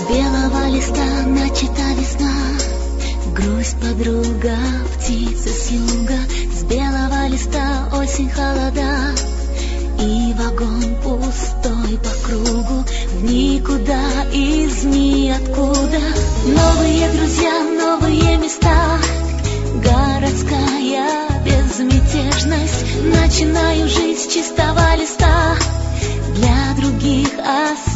белого листа начата весна, грусть подруга, птица с юга. С белого листа осень холода, и вагон пустой по кругу, в никуда, из ниоткуда. Новые друзья, новые места, городская безмятежность. Начинаю жить с чистого листа, для других